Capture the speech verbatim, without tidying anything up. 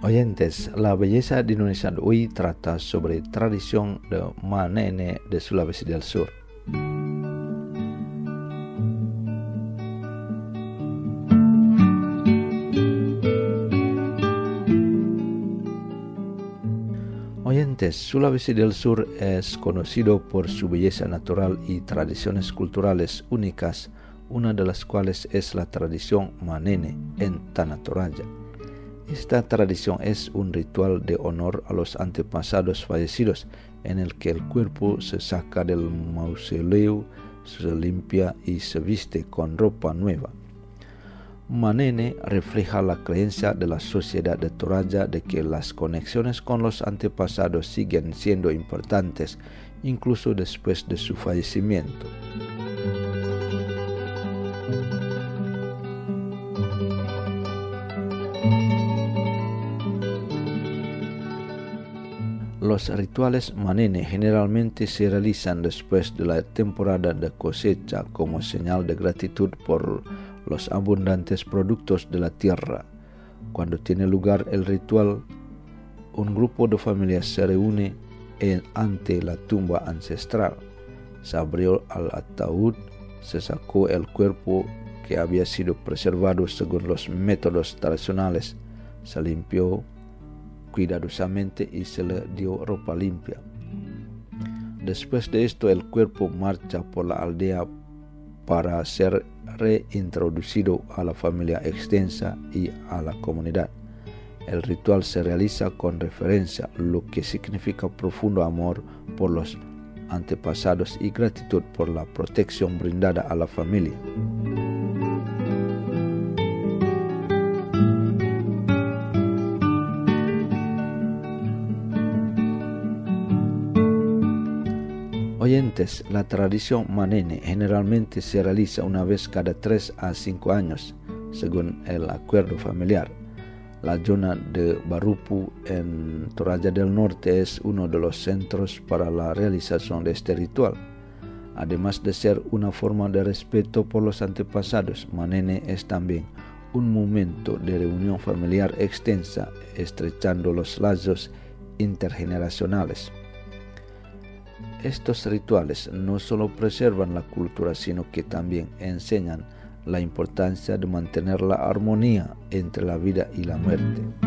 Oyentes, la belleza de Indonesia hoy trata sobre tradición de Manene de Sulawesi del Sur. Oyentes, Sulawesi del Sur es conocido por su belleza natural y tradiciones culturales únicas, una de las cuales es la tradición Manene en Tanah Toraja. Esta tradición es un ritual de honor a los antepasados fallecidos, en el que el cuerpo se saca del mausoleo, se limpia y se viste con ropa nueva. Manene refleja la creencia de la sociedad de Toraja de que las conexiones con los antepasados siguen siendo importantes, incluso después de su fallecimiento. Los rituales Manene generalmente se realizan después de la temporada de cosecha como señal de gratitud por los abundantes productos de la tierra. Cuando tiene lugar el ritual, un grupo de familias se reúne en, ante la tumba ancestral. Se abrió el ataúd, se sacó el cuerpo que había sido preservado según los métodos tradicionales, se limpió cuidadosamente y se le dio ropa limpia. Después de esto, el cuerpo marcha por la aldea para ser reintroducido a la familia extensa y a la comunidad. El ritual se realiza con referencia, lo que significa profundo amor por los antepasados y gratitud por la protección brindada a la familia. Oyentes, la tradición Manene generalmente se realiza una vez cada tres a cinco años, según el acuerdo familiar. La zona de Barupu en Toraja del Norte es uno de los centros para la realización de este ritual. Además de ser una forma de respeto por los antepasados, Manene es también un momento de reunión familiar extensa, estrechando los lazos intergeneracionales. Estos rituales no solo preservan la cultura, sino que también enseñan la importancia de mantener la armonía entre la vida y la muerte.